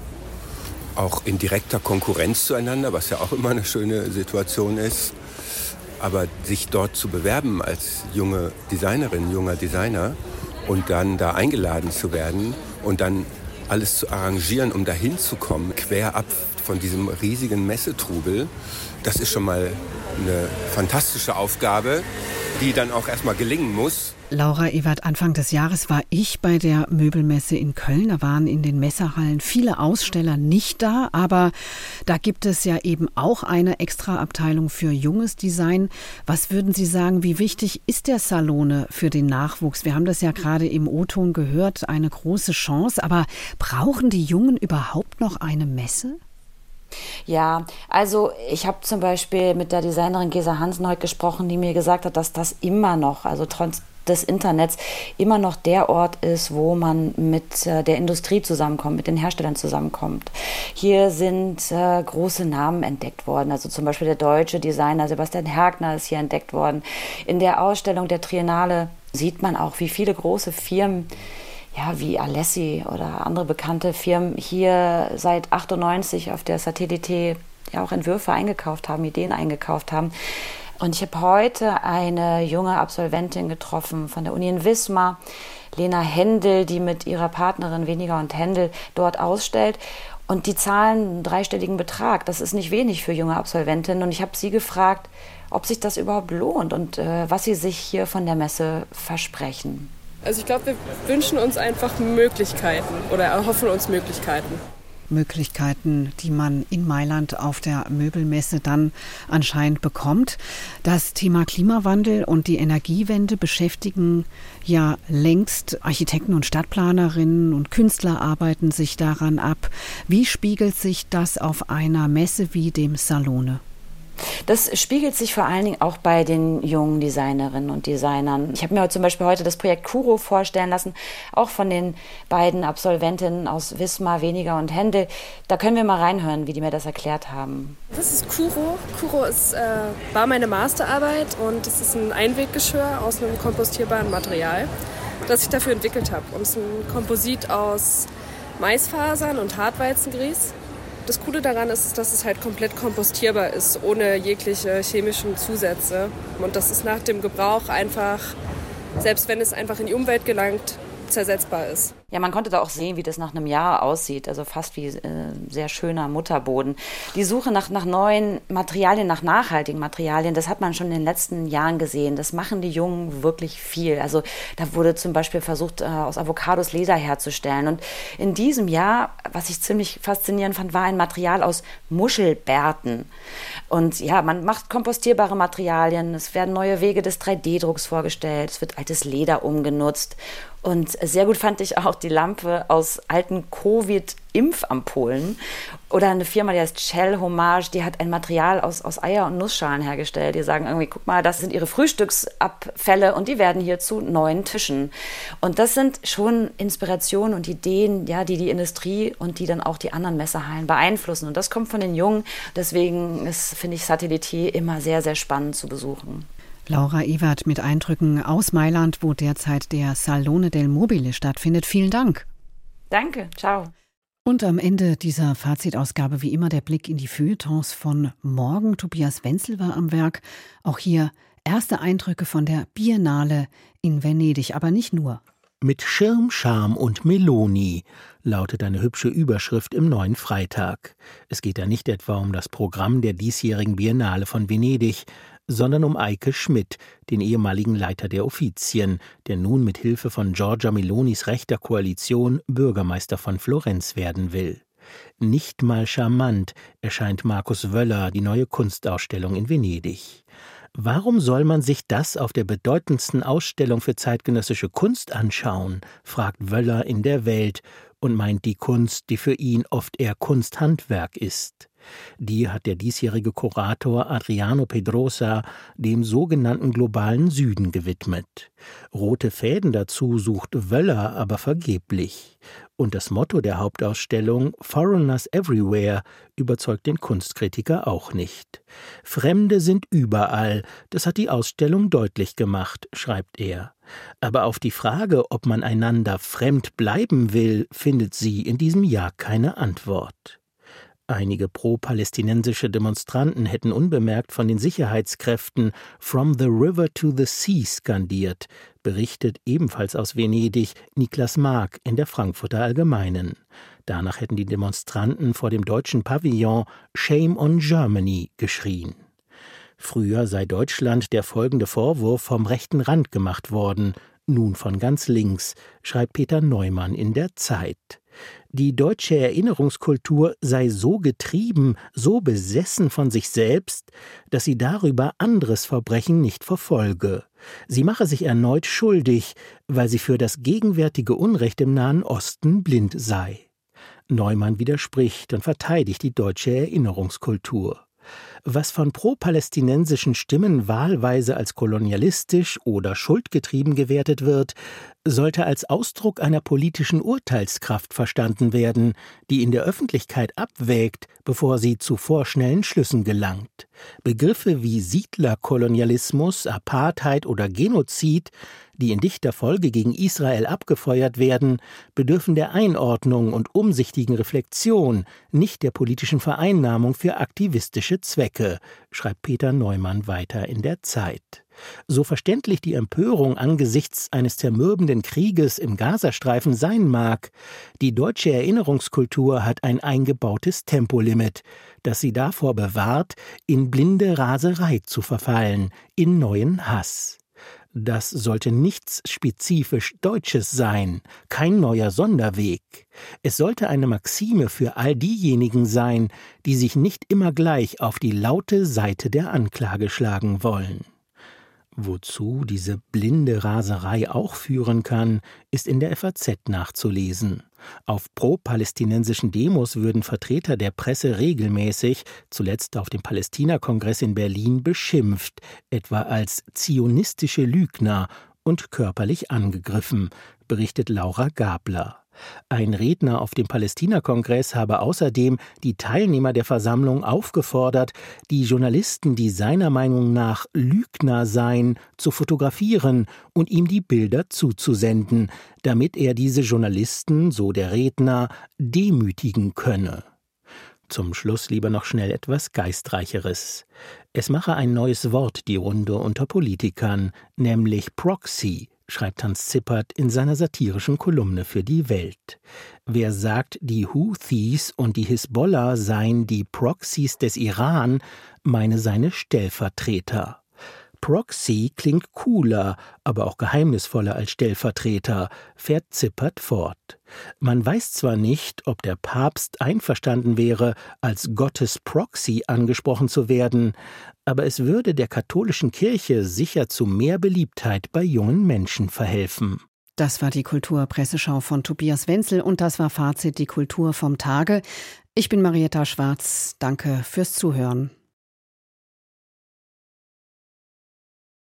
auch in direkter Konkurrenz zueinander, was ja auch immer eine schöne Situation ist. Aber sich dort zu bewerben als junge Designerin, junger Designer und dann da eingeladen zu werden und dann alles zu arrangieren, um dahin zu kommen, quer ab von diesem riesigen Messetrubel, das ist schon mal eine fantastische Aufgabe, die dann auch erstmal gelingen muss. Laura Ewert, Anfang des Jahres war ich bei der Möbelmesse in Köln. Da waren in den Messehallen viele Aussteller nicht da, aber da gibt es ja eben auch eine Extraabteilung für junges Design. Was würden Sie sagen, wie wichtig ist der Salone für den Nachwuchs? Wir haben das ja gerade im O-Ton gehört, eine große Chance, aber brauchen die Jungen überhaupt noch eine Messe? Ja, also ich habe zum Beispiel mit der Designerin Gesa Hansen heute gesprochen, die mir gesagt hat, dass das immer noch, also trotz des Internets, immer noch der Ort ist, wo man mit der Industrie zusammenkommt, mit den Herstellern zusammenkommt. Hier sind große Namen entdeckt worden, also zum Beispiel der deutsche Designer Sebastian Hergner ist hier entdeckt worden. In der Ausstellung der Triennale sieht man auch, wie viele große Firmen, ja, wie Alessi oder andere bekannte Firmen hier seit 98 auf der Satellite ja auch Entwürfe eingekauft haben, Ideen eingekauft haben. Und ich habe heute eine junge Absolventin getroffen von der Uni in Wismar, Lena Händel, die mit ihrer Partnerin Weniger und Händel dort ausstellt. Und die zahlen einen dreistelligen Betrag. Das ist nicht wenig für junge Absolventinnen. Und ich habe sie gefragt, ob sich das überhaupt lohnt und was sie sich hier von der Messe versprechen. Also ich glaube, wir wünschen uns einfach Möglichkeiten oder erhoffen uns Möglichkeiten. Möglichkeiten, die man in Mailand auf der Möbelmesse dann anscheinend bekommt. Das Thema Klimawandel und die Energiewende beschäftigen ja längst Architekten und Stadtplanerinnen und Künstler arbeiten sich daran ab. Wie spiegelt sich das auf einer Messe wie dem Salone? Das spiegelt sich vor allen Dingen auch bei den jungen Designerinnen und Designern. Ich habe mir zum Beispiel heute das Projekt Kuro vorstellen lassen, auch von den beiden Absolventinnen aus Wismar, Weniger und Händel. Da können wir mal reinhören, wie die mir das erklärt haben. Das ist Kuro. Kuro war meine Masterarbeit und es ist ein Einweggeschirr aus einem kompostierbaren Material, das ich dafür entwickelt habe. Und es ist ein Komposit aus Maisfasern und Hartweizengrieß. Das Coole daran ist, dass es halt komplett kompostierbar ist, ohne jegliche chemischen Zusätze. Und das ist nach dem Gebrauch einfach, selbst wenn es einfach in die Umwelt gelangt, zersetzbar ist. Ja, man konnte da auch sehen, wie das nach einem Jahr aussieht, also fast wie sehr schöner Mutterboden. Die Suche nach neuen Materialien, nach nachhaltigen Materialien, das hat man schon in den letzten Jahren gesehen. Das machen die Jungen wirklich viel. Also da wurde zum Beispiel versucht, aus Avocados Leder herzustellen. Und in diesem Jahr, was ich ziemlich faszinierend fand, war ein Material aus Muschelbärten. Und ja, man macht kompostierbare Materialien, es werden neue Wege des 3D-Drucks vorgestellt, es wird altes Leder umgenutzt. Und sehr gut fand ich auch die Lampe aus alten Covid-Impfampullen. Oder eine Firma, die heißt Shell Homage, die hat ein Material aus Eier- und Nussschalen hergestellt. Die sagen irgendwie, guck mal, das sind ihre Frühstücksabfälle und die werden hier zu neuen Tischen. Und das sind schon Inspirationen und Ideen, ja, die Industrie und die dann auch die anderen Messehallen beeinflussen. Und das kommt von den Jungen. Deswegen finde ich Satellitier immer sehr, sehr spannend zu besuchen. Laura Ewert mit Eindrücken aus Mailand, wo derzeit der Salone del Mobile stattfindet. Vielen Dank. Danke, ciao. Und am Ende dieser Fazitausgabe wie immer der Blick in die Feuilletons von morgen. Tobias Wenzel war am Werk. Auch hier erste Eindrücke von der Biennale in Venedig, aber nicht nur. Mit Schirm, Charme und Meloni lautet eine hübsche Überschrift im Neuen Freitag. Es geht da nicht etwa um das Programm der diesjährigen Biennale von Venedig, sondern um Eike Schmidt, den ehemaligen Leiter der Uffizien, der nun mit Hilfe von Giorgia Melonis rechter Koalition Bürgermeister von Florenz werden will. Nicht mal charmant erscheint Markus Wöller die neue Kunstausstellung in Venedig. Warum soll man sich das auf der bedeutendsten Ausstellung für zeitgenössische Kunst anschauen, fragt Wöller in der Welt und meint die Kunst, die für ihn oft eher Kunsthandwerk ist. Die hat der diesjährige Kurator Adriano Pedrosa dem sogenannten globalen Süden gewidmet. Rote Fäden dazu sucht Wöller aber vergeblich. Und das Motto der Hauptausstellung Foreigners Everywhere überzeugt den Kunstkritiker auch nicht. Fremde sind überall, das hat die Ausstellung deutlich gemacht, schreibt er. Aber auf die Frage, ob man einander fremd bleiben will, findet sie in diesem Jahr keine Antwort. Einige pro-palästinensische Demonstranten hätten unbemerkt von den Sicherheitskräften "From the river to the sea" skandiert, berichtet ebenfalls aus Venedig Niklas Mark in der Frankfurter Allgemeinen. Danach hätten die Demonstranten vor dem deutschen Pavillon "Shame on Germany" geschrien. Früher sei Deutschland der folgende Vorwurf vom rechten Rand gemacht worden, nun von ganz links, schreibt Peter Neumann in der Zeit. Die deutsche Erinnerungskultur sei so getrieben, so besessen von sich selbst, dass sie darüber anderes Verbrechen nicht verfolge. Sie mache sich erneut schuldig, weil sie für das gegenwärtige Unrecht im Nahen Osten blind sei. Neumann widerspricht und verteidigt die deutsche Erinnerungskultur. Was von pro-palästinensischen Stimmen wahlweise als kolonialistisch oder schuldgetrieben gewertet wird, sollte als Ausdruck einer politischen Urteilskraft verstanden werden, die in der Öffentlichkeit abwägt, bevor sie zu vorschnellen Schlüssen gelangt. Begriffe wie Siedlerkolonialismus, Apartheid oder Genozid, die in dichter Folge gegen Israel abgefeuert werden, bedürfen der Einordnung und umsichtigen Reflexion, nicht der politischen Vereinnahmung für aktivistische Zwecke, schreibt Peter Neumann weiter in der Zeit. So verständlich die Empörung angesichts eines zermürbenden Krieges im Gazastreifen sein mag, die deutsche Erinnerungskultur hat ein eingebautes Tempolimit, das sie davor bewahrt, in blinde Raserei zu verfallen, in neuen Hass. Das sollte nichts spezifisch Deutsches sein, kein neuer Sonderweg. Es sollte eine Maxime für all diejenigen sein, die sich nicht immer gleich auf die laute Seite der Anklage schlagen wollen. Wozu diese blinde Raserei auch führen kann, ist in der FAZ nachzulesen. Auf pro-palästinensischen Demos würden Vertreter der Presse regelmäßig, zuletzt auf dem Palästina-Kongress in Berlin, beschimpft, etwa als zionistische Lügner und körperlich angegriffen, berichtet Laura Gabler. Ein Redner auf dem Palästina-Kongress habe außerdem die Teilnehmer der Versammlung aufgefordert, die Journalisten, die seiner Meinung nach Lügner seien, zu fotografieren und ihm die Bilder zuzusenden, damit er diese Journalisten, so der Redner, demütigen könne. Zum Schluss lieber noch schnell etwas Geistreicheres. Es mache ein neues Wort die Runde unter Politikern, nämlich Proxy, schreibt Hans Zippert in seiner satirischen Kolumne für die Welt. Wer sagt, die Houthis und die Hisbollah seien die Proxys des Iran, meine seine Stellvertreter. Proxy klingt cooler, aber auch geheimnisvoller als Stellvertreter, fährt Zippert fort. Man weiß zwar nicht, ob der Papst einverstanden wäre, als Gottes Proxy angesprochen zu werden, aber es würde der katholischen Kirche sicher zu mehr Beliebtheit bei jungen Menschen verhelfen. Das war die Kulturpresseschau von Tobias Wenzel und das war Fazit die Kultur vom Tage. Ich bin Marietta Schwarz. Danke fürs Zuhören.